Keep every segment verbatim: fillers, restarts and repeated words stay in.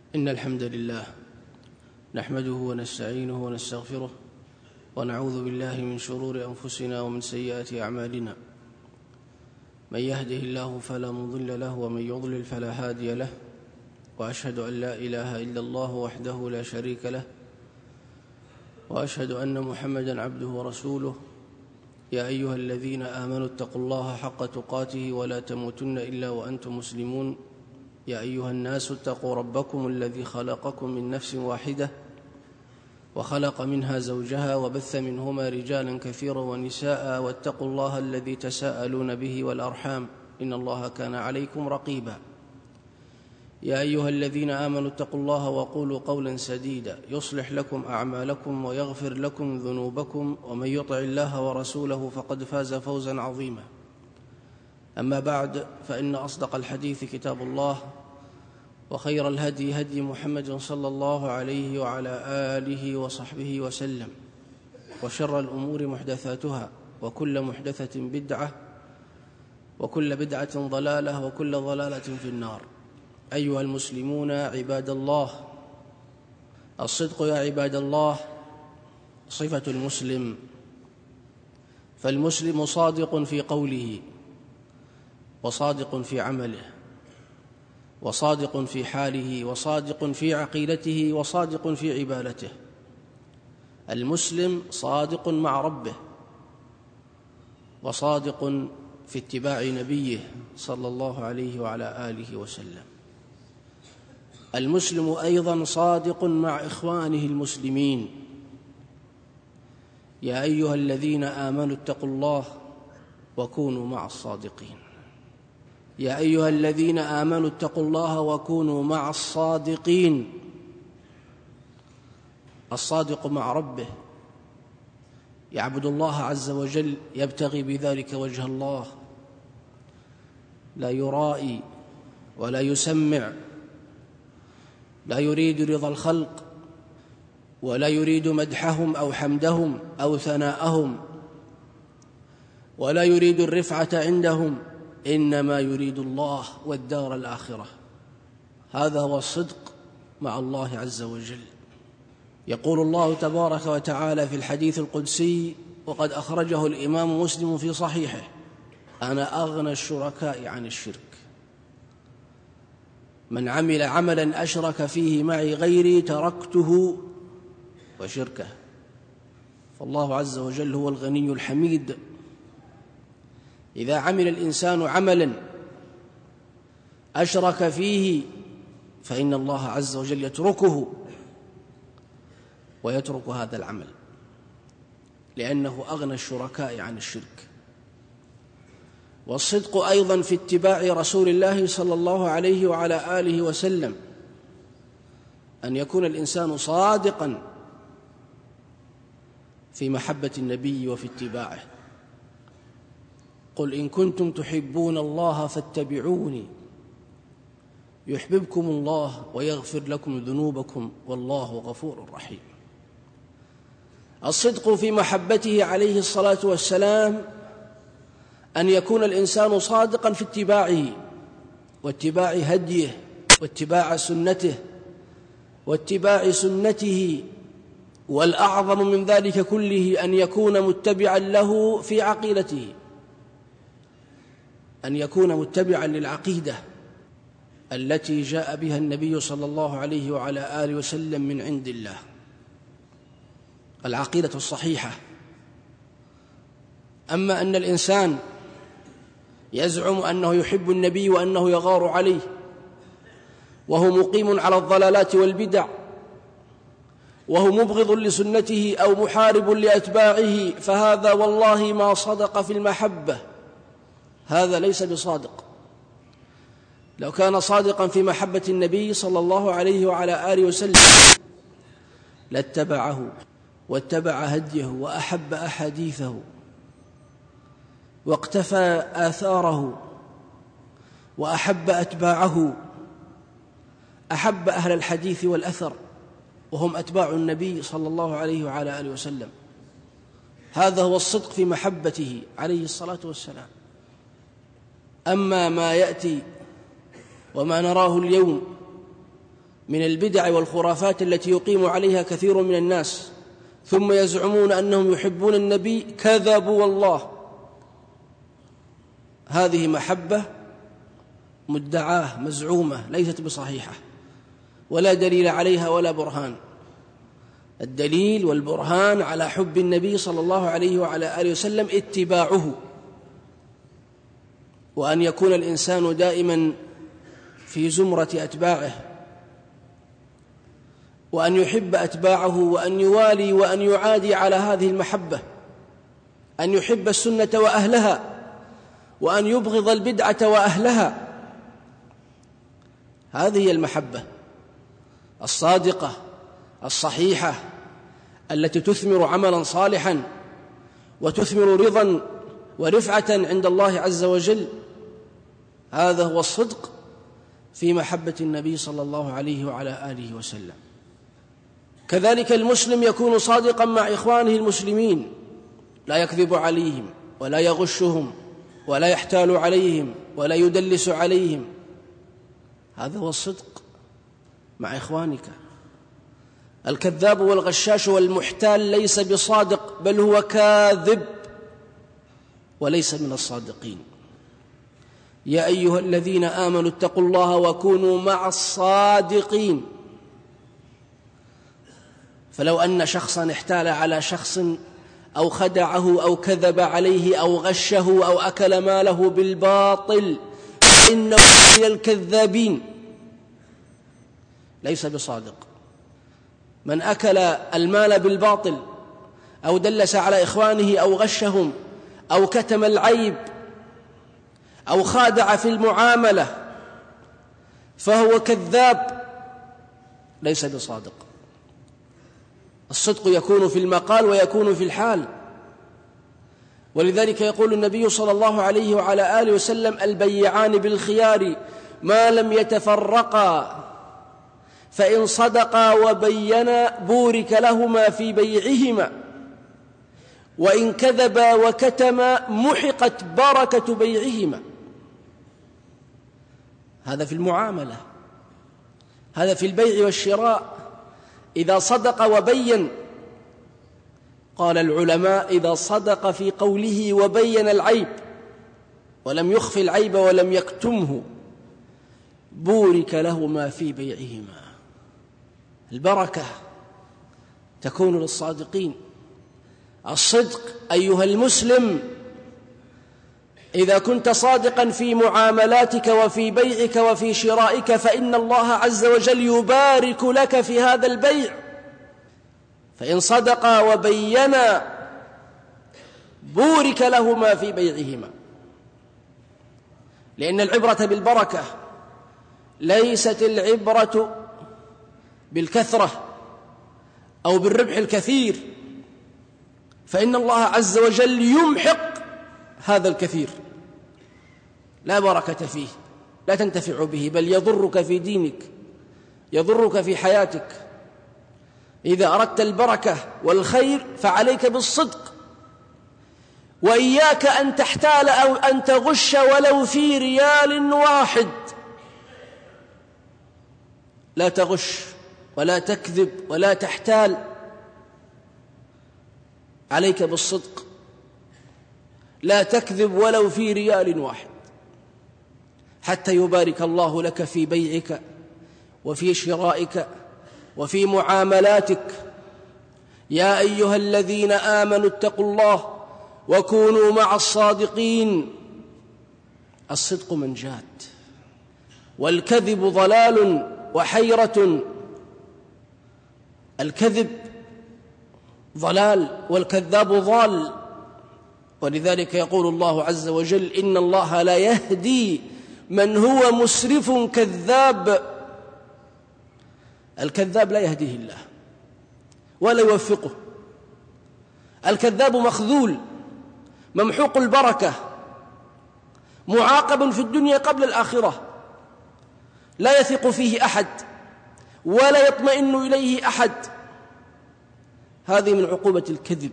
إن الحمد لله نحمده ونستعينه ونستغفره ونعوذ بالله من شرور أنفسنا ومن سيئات أعمالنا. من يهده الله فلا مضل له ومن يضلل فلا هادي له، وأشهد أن لا إله إلا الله وحده لا شريك له، وأشهد أن محمدًا عبده ورسوله. يا أيها الذين آمنوا اتقوا الله حق تقاته ولا تموتن إلا وأنتم مسلمون. يا أيها الناس اتقوا ربكم الذي خلقكم من نفس واحدة وخلق منها زوجها وبث منهما رجالا كثيرا ونساء، واتقوا الله الذي تساءلون به والأرحام إن الله كان عليكم رقيبا. يا أيها الذين آمنوا اتقوا الله وقولوا قولا سديدا يصلح لكم أعمالكم ويغفر لكم ذنوبكم، ومن يطع الله ورسوله فقد فاز فوزا عظيما. أما بعد، فإن أصدق الحديث كتاب الله، وخير الهدي هدي محمد صلى الله عليه وعلى آله وصحبه وسلم، وشر الأمور محدثاتها، وكل محدثة بدعة، وكل بدعة ضلالة، وكل ضلالة في النار. أيها المسلمون عباد الله، الصدق يا عباد الله صفة المسلم، فالمسلم صادق في قوله، وصادق في عمله، وصادق في حاله، وصادق في عقيدته، وصادق في عبادته. المسلم صادق مع ربه، وصادق في اتباع نبيه صلى الله عليه وعلى آله وسلم. المسلم أيضا صادق مع إخوانه المسلمين. يا أيها الذين آمنوا اتقوا الله وكونوا مع الصادقين. يا أيها الذين آمنوا اتقوا الله وكونوا مع الصادقين. الصادق مع ربه يعبد الله عز وجل، يبتغي بذلك وجه الله، لا يرائي ولا يسمع، لا يريد رضا الخلق، ولا يريد مدحهم أو حمدهم أو ثناءهم، ولا يريد الرفعة عندهم، إنما يريد الله والدار الآخرة. هذا هو الصدق مع الله عز وجل. يقول الله تبارك وتعالى في الحديث القدسي، وقد أخرجه الإمام مسلم في صحيحه: أنا أغنى الشركاء عن الشرك، من عمل عملا أشرك فيه معي غيري تركته وشركه. فالله عز وجل هو الغني الحميد. إذا عمل الإنسان عملا أشرك فيه فإن الله عز وجل يتركه ويترك هذا العمل، لأنه أغنى الشركاء عن الشرك. والصدق أيضا في اتباع رسول الله صلى الله عليه وعلى آله وسلم، أن يكون الإنسان صادقا في محبة النبي وفي اتباعه. قل إن كنتم تحبون الله فاتبعوني يحببكم الله ويغفر لكم ذنوبكم والله غفور رحيم. الصدق في محبته عليه الصلاة والسلام أن يكون الإنسان صادقا في اتباعه، واتباع هديه، واتباع سنته، واتباع سنته. والأعظم من ذلك كله أن يكون متبعا له في عقيدته، أن يكون متبعا للعقيدة التي جاء بها النبي صلى الله عليه وعلى آله وسلم من عند الله، العقيدة الصحيحة. أما أن الإنسان يزعم أنه يحب النبي وأنه يغار عليه، وهو مقيم على الضلالات والبدع، وهو مبغض لسنته أو محارب لأتباعه، فهذا والله ما صدق في المحبة، هذا ليس بصادق. لو كان صادقا في محبة النبي صلى الله عليه وعلى آله وسلم لاتبعه واتبع هديه وأحب أحاديثه واقتفى آثاره وأحب أتباعه، أحب أهل الحديث والأثر وهم أتباع النبي صلى الله عليه وعلى آله وسلم. هذا هو الصدق في محبته عليه الصلاة والسلام. أما ما يأتي وما نراه اليوم من البدع والخرافات التي يقيم عليها كثير من الناس ثم يزعمون أنهم يحبون النبي، كذبوا والله. هذه محبة مدعاة مزعومة ليست بصحيحة، ولا دليل عليها ولا برهان. الدليل والبرهان على حب النبي صلى الله عليه وعلى آله وسلم اتباعه، وأن يكون الإنسان دائما في زمرة أتباعه، وأن يحب أتباعه، وأن يوالي وأن يعادي على هذه المحبة، أن يحب السنة وأهلها، وأن يبغض البدعة وأهلها. هذه هي المحبة الصادقة الصحيحة التي تثمر عملا صالحا وتثمر رضا ورفعة عند الله عز وجل. هذا هو الصدق في محبة النبي صلى الله عليه وعلى آله وسلم. كذلك المسلم يكون صادقا مع إخوانه المسلمين، لا يكذب عليهم ولا يغشهم ولا يحتال عليهم ولا يدلس عليهم. هذا هو الصدق مع إخوانك. الكذاب والغشاش والمحتال ليس بصادق، بل هو كاذب وليس من الصادقين. يا أيها الذين آمنوا اتقوا الله وكونوا مع الصادقين. فلو أن شخصا احتال على شخص أو خدعه أو كذب عليه أو غشه أو أكل ماله بالباطل فإنه من الكذابين، ليس بصادق. من أكل المال بالباطل أو دلس على إخوانه أو غشهم أو كتم العيب أو خادع في المعاملة فهو كذاب ليس بصادق. الصدق يكون في المقال ويكون في الحال. ولذلك يقول النبي صلى الله عليه وعلى آله وسلم: البيعان بالخيار ما لم يتفرقا، فإن صدقا وبينا بورك لهما في بيعهما، وإن كذبا وكتما محقت بركة بيعهما. هذا في المعاملة، هذا في البيع والشراء. إذا صدق وبين، قال العلماء: إذا صدق في قوله وبين العيب ولم يخف العيب ولم يكتمه بورك لهما في بيعهما. البركة تكون للصادقين. الصدق أيها المسلم، إذا كنت صادقا في معاملاتك وفي بيعك وفي شرائك فإن الله عز وجل يبارك لك في هذا البيع. فإن صدقا وبينا بورك لهما في بيعهما، لأن العبرة بالبركة، ليست العبرة بالكثرة أو بالربح الكثير، فإن الله عز وجل يمحق هذا الكثير، لا بركة فيه، لا تنتفع به، بل يضرك في دينك، يضرك في حياتك. إذا أردت البركة والخير فعليك بالصدق، وإياك أن تحتال أو أن تغش ولو في ريال واحد. لا تغش ولا تكذب ولا تحتال، عليك بالصدق. لا تكذب ولو في ريال واحد، حتى يبارك الله لك في بيعك وفي شرائك وفي معاملاتك. يا أيها الذين آمنوا اتقوا الله وكونوا مع الصادقين. الصدق منجاة، والكذب ضلال وحيرة. الكذب ضلال والكذاب ضال. ولذلك يقول الله عز وجل: إن الله لا يهدي من هو مسرف كذاب. الكذاب لا يهديه الله ولا يوفقه. الكذاب مخذول، ممحوق البركة، معاقب في الدنيا قبل الآخرة، لا يثق فيه أحد ولا يطمئن إليه أحد. هذه من عقوبة الكذب.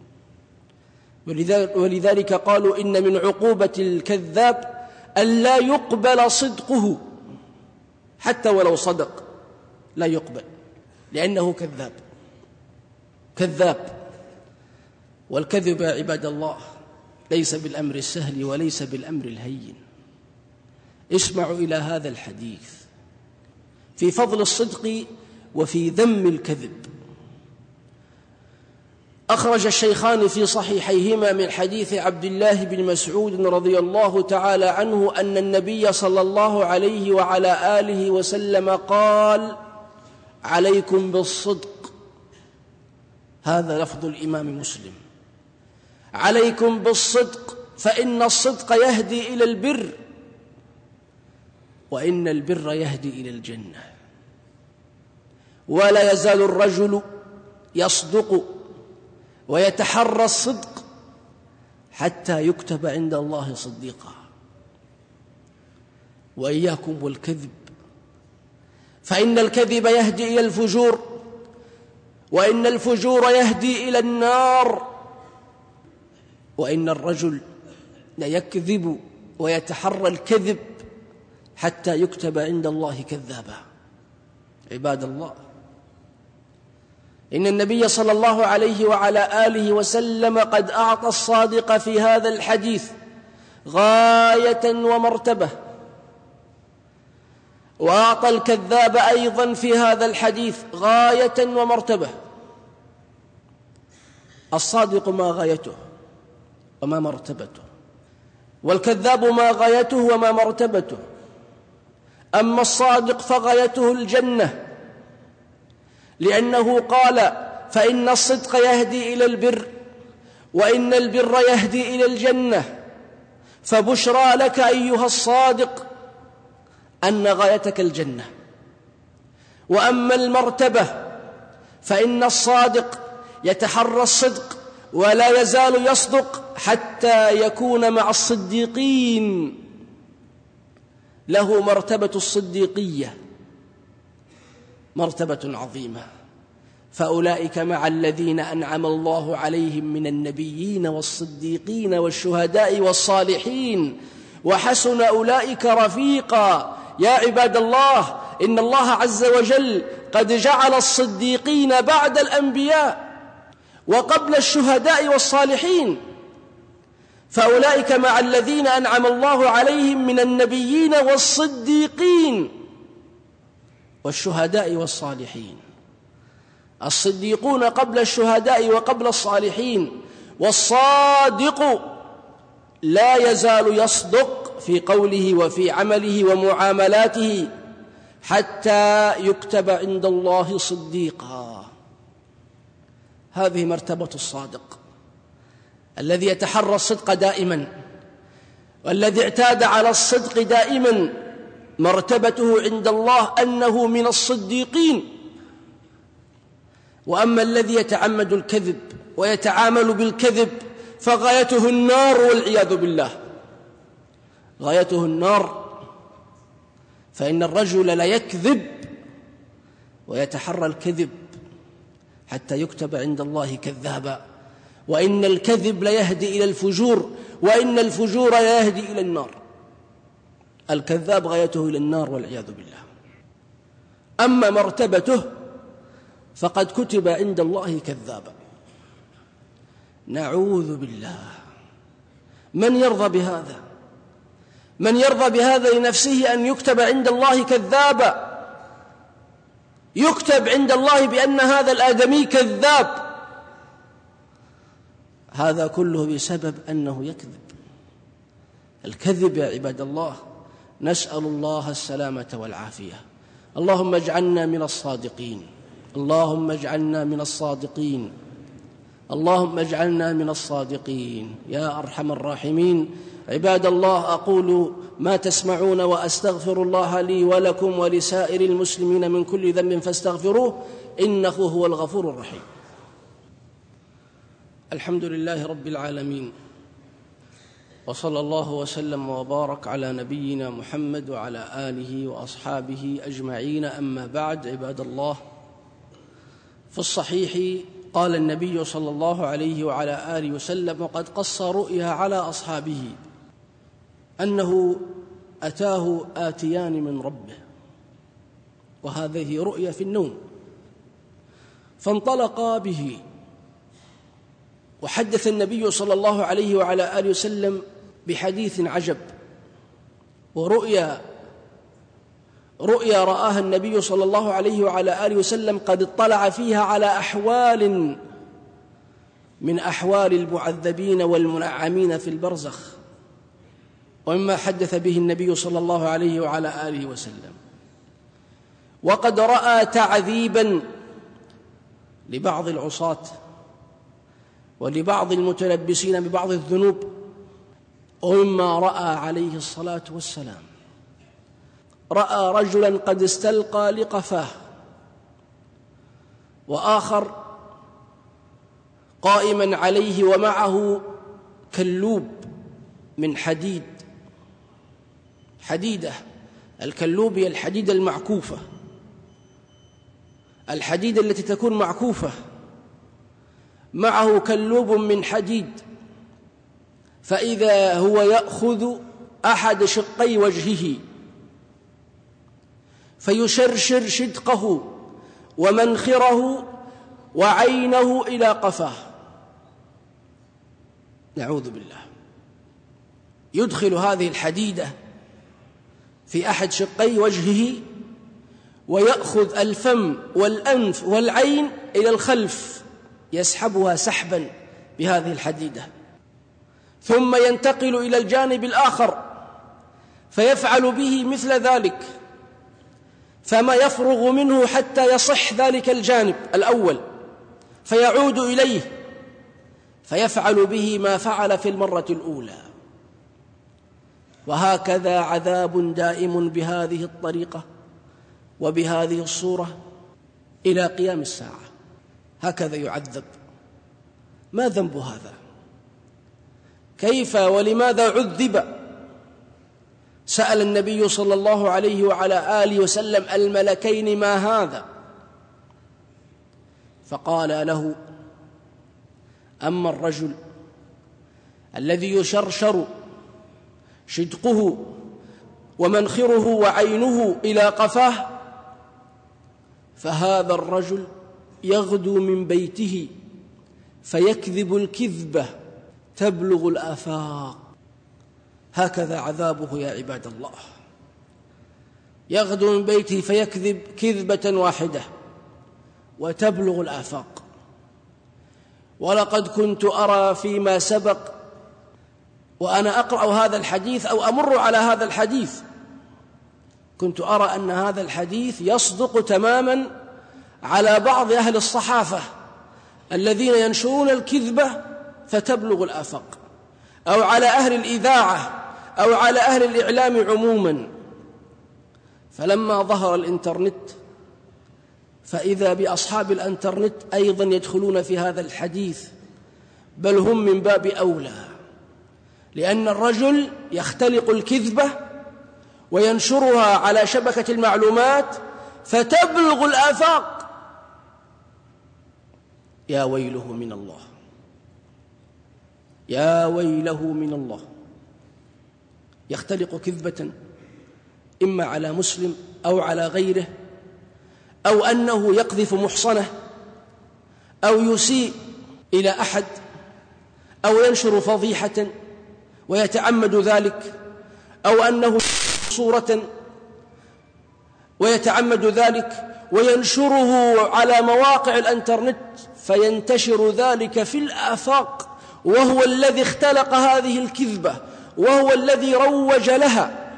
ولذلك قالوا: إن من عقوبة الكذاب أن لا يقبل صدقه حتى ولو صدق. لا يقبل، لأنه كذاب كذاب. والكذب يا عباد الله ليس بالأمر السهل وليس بالأمر الهين. اسمعوا إلى هذا الحديث في فضل الصدق وفي ذم الكذب. أخرج الشيخان في صحيحيهما من حديث عبد الله بن مسعود رضي الله تعالى عنه أن النبي صلى الله عليه وعلى آله وسلم قال: عليكم بالصدق. هذا لفظ الإمام مسلم. عليكم بالصدق فإن الصدق يهدي إلى البر، وإن البر يهدي إلى الجنة. ولا يزال الرجل يصدق ويتحرى الصدق حتى يكتب عند الله صديقا. وإياكم والكذب، فإن الكذب يهدي إلى الفجور، وإن الفجور يهدي إلى النار. وإن الرجل ليكذب ويتحرى الكذب حتى يكتب عند الله كذابا. عباد الله، إن النبي صلى الله عليه وعلى آله وسلم قد أعطى الصادق في هذا الحديث غاية ومرتبة، وأعطى الكذاب أيضا في هذا الحديث غاية ومرتبة. الصادق ما غايته وما مرتبته، والكذاب ما غايته وما مرتبته. أما الصادق فغايته الجنة، لأنه قال: فإن الصدق يهدي إلى البر، وإن البر يهدي إلى الجنة. فبشرى لك أيها الصادق أن غايتك الجنة. وأما المرتبة فإن الصادق يتحرى الصدق ولا يزال يصدق حتى يكون مع الصديقين، له مرتبة الصديقية، مرتبة عظيمة. فأولئك مع الذين أنعم الله عليهم من النبيين والصديقين والشهداء والصالحين، وحسن أولئك رفيقا. يا عباد الله، إن الله عز وجل قد جعل الصديقين بعد الأنبياء وقبل الشهداء والصالحين. فأولئك مع الذين أنعم الله عليهم من النبيين والصديقين والشهداء والصالحين. الصديقون قبل الشهداء وقبل الصالحين. والصادق لا يزال يصدق في قوله وفي عمله ومعاملاته حتى يكتب عند الله صديقا. هذه مرتبة الصادق الذي يتحرى الصدق دائما، والذي اعتاد على الصدق دائما. مرتبته عند الله أنه من الصديقين. وأما الذي يتعمد الكذب ويتعامل بالكذب فغايته النار والعياذ بالله، غايته النار. فإن الرجل لا يكذب ويتحرى الكذب حتى يكتب عند الله كذابا. وإن الكذب ليهدي إلى الفجور، وإن الفجور يهدي إلى النار. الكذاب غايته إلى النار والعياذ بالله. أما مرتبته فقد كتب عند الله كذابا. نعوذ بالله. من يرضى بهذا؟ من يرضى بهذا لنفسه أن يكتب عند الله كذابا؟ يكتب عند الله بأن هذا الآدمي كذاب. هذا كله بسبب أنه يكذب. الكذب يا عباد الله، نسأل الله السلامة والعافية. اللهم اجعلنا من الصادقين، اللهم اجعلنا من الصادقين، اللهم اجعلنا من الصادقين يا أرحم الراحمين. عباد الله، أقول ما تسمعون وأستغفر الله لي ولكم ولسائر المسلمين من كل ذنب فاستغفروه إنه هو الغفور الرحيم. الحمد لله رب العالمين، وصلى الله وسلم وبارك على نبينا محمد وعلى آله وأصحابه أجمعين. أما بعد، عباد الله، في الصحيح قال النبي صلى الله عليه وعلى آله وسلم وقد قص رؤيا على أصحابه أنه أتاه آتيان من ربه وهذه رؤيا في النوم. فانطلقا به، وحدث النبي صلى الله عليه وعلى آله وسلم بحديث عجب، ورؤيا رؤيا رآها النبي صلى الله عليه وعلى آله وسلم قد اطلع فيها على أحوال من أحوال المعذبين والمنعمين في البرزخ، ومما حدث به النبي صلى الله عليه وعلى آله وسلم. وقد رأى تعذيبا لبعض العصاة ولبعض المتلبسين ببعض الذنوب، ومما رأى عليه الصلاة والسلام رأى رجلا قد استلقى لقفاه، وآخر قائما عليه ومعه كلوب من حديد، حديدة. الكلوب هي الحديدة المعكوفة، الحديدة التي تكون معكوفة، معه كلوب من حديد، فإذا هو يأخذ أحد شقي وجهه فيشرشر شدقه ومنخره وعينه إلى قفاه، نعوذ بالله. يدخل هذه الحديدة في أحد شقي وجهه ويأخذ الفم والأنف والعين إلى الخلف، يسحبها سحبا بهذه الحديدة، ثم ينتقل إلى الجانب الآخر فيفعل به مثل ذلك، فما يفرغ منه حتى يصح ذلك الجانب الأول، فيعود إليه فيفعل به ما فعل في المرة الأولى. وهكذا عذاب دائم بهذه الطريقة وبهذه الصورة إلى قيام الساعة، هكذا يعذب. ما ذنب هذا؟ كيف ولماذا عذب؟ سأل النبي صلى الله عليه وعلى آله وسلم الملكين ما هذا؟ فقال له: أما الرجل الذي يشرشر شدقه ومنخره وعينه إلى قفاه، فهذا الرجل يغدو من بيته فيكذب الكذبة تبلغ الآفاق. هكذا عذابه يا عباد الله، يغدو من بيته فيكذب كذبة واحدة وتبلغ الآفاق. ولقد كنت أرى فيما سبق وأنا أقرأ هذا الحديث أو أمر على هذا الحديث، كنت أرى أن هذا الحديث يصدق تماما على بعض أهل الصحافة الذين ينشرون الكذبة فتبلغ الآفاق، أو على أهل الإذاعة أو على أهل الإعلام عموما. فلما ظهر الإنترنت فإذا بأصحاب الإنترنت أيضا يدخلون في هذا الحديث، بل هم من باب أولى، لأن الرجل يختلق الكذبة وينشرها على شبكة المعلومات فتبلغ الآفاق. يا ويله من الله، يا ويله من الله، يختلق كذبة إما على مسلم أو على غيره، أو أنه يقذف محصنة، أو يسيء إلى أحد، أو ينشر فضيحة ويتعمد ذلك، أو أنه صورة ويتعمد ذلك وينشره على مواقع الإنترنت فينتشر ذلك في الآفاق، وهو الذي اختلق هذه الكذبة وهو الذي روج لها.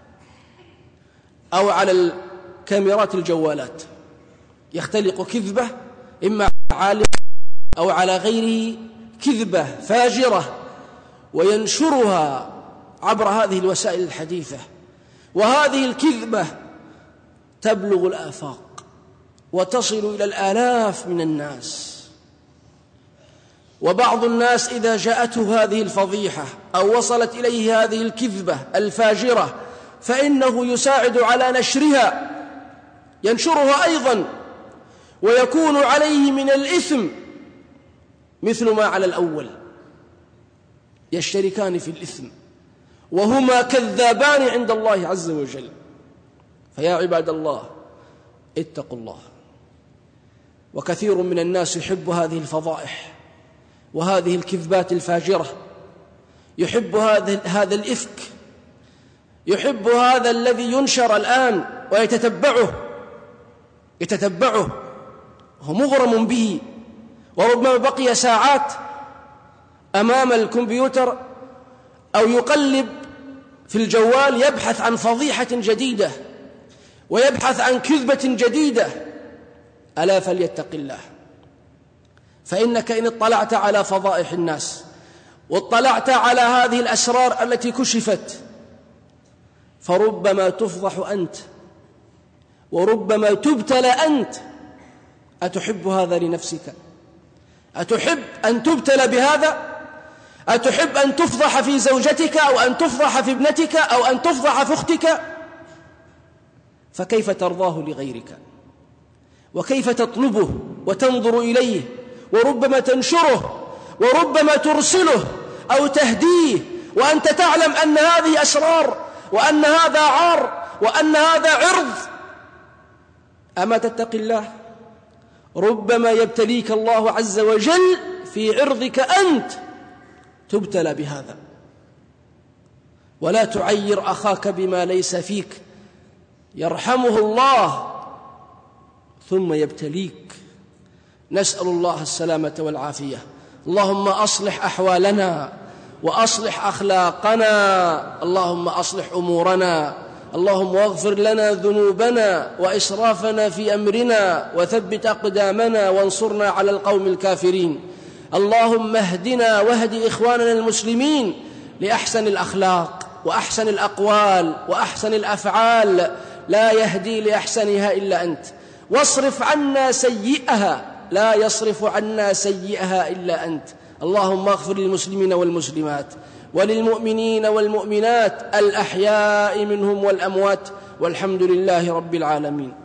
أو على الكاميرات الجوالات يختلق كذبة إما على عالم أو على غيره، كذبة فاجرة، وينشرها عبر هذه الوسائل الحديثة، وهذه الكذبة تبلغ الآفاق وتصل إلى الآلاف من الناس. وبعض الناس إذا جاءته هذه الفضيحة أو وصلت إليه هذه الكذبة الفاجرة فإنه يساعد على نشرها، ينشرها أيضا، ويكون عليه من الإثم مثل ما على الأول، يشتركان في الإثم وهما كذابان عند الله عز وجل. فيا عباد الله، اتقوا الله. وكثير من الناس يحب هذه الفضائح وهذه الكذبات الفاجرة، يحب هذا الإفك، يحب هذا الذي ينشر الآن ويتتبعه يتتبعه هو مغرم به، وربما بقي ساعات أمام الكمبيوتر أو يقلب في الجوال يبحث عن فضيحة جديدة ويبحث عن كذبة جديدة. ألا فليتق الله، فإنك إن اطلعت على فضائح الناس واطلعت على هذه الأسرار التي كشفت فربما تفضح أنت وربما تبتلى أنت. أتحب هذا لنفسك؟ أتحب أن تبتلى بهذا؟ أتحب أن تفضح في زوجتك أو أن تفضح في ابنتك أو أن تفضح في أختك؟ فكيف ترضاه لغيرك؟ وكيف تطلبه وتنظر إليه وربما تنشره وربما ترسله أو تهديه وأنت تعلم أن هذه أسرار وأن هذا عار وأن هذا عرض؟ أما تتقي الله؟ ربما يبتليك الله عز وجل في عرضك أنت تبتلى بهذا. ولا تعير أخاك بما ليس فيك، يرحمه الله ثم يبتليك. نسأل الله السلامة والعافية. اللهم أصلح أحوالنا وأصلح أخلاقنا، اللهم أصلح أمورنا، اللهم واغفر لنا ذنوبنا وإسرافنا في أمرنا وثبت أقدامنا وانصرنا على القوم الكافرين. اللهم اهدنا واهد إخواننا المسلمين لأحسن الأخلاق وأحسن الأقوال وأحسن الأفعال، لا يهدي لأحسنها إلا أنت. واصرف عنا سيئها، لا يصرف عنا سيئها إلا أنت. اللهم اغفر للمسلمين والمسلمات وللمؤمنين والمؤمنات الأحياء منهم والأموات، والحمد لله رب العالمين.